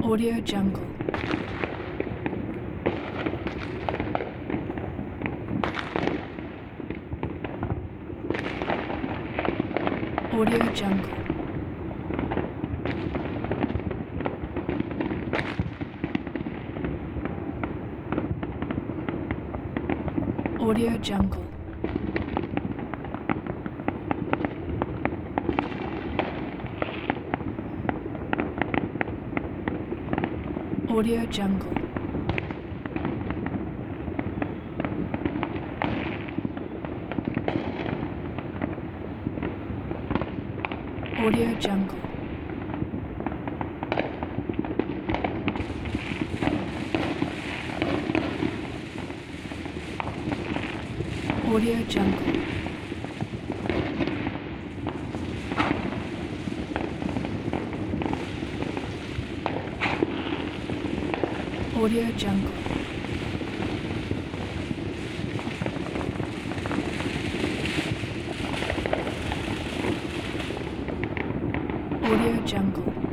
Audio Jungle. Audio Jungle. Audio Jungle. Audio Jungle. Audio Jungle. Audio Jungle. Audio Jungle. Audio Jungle.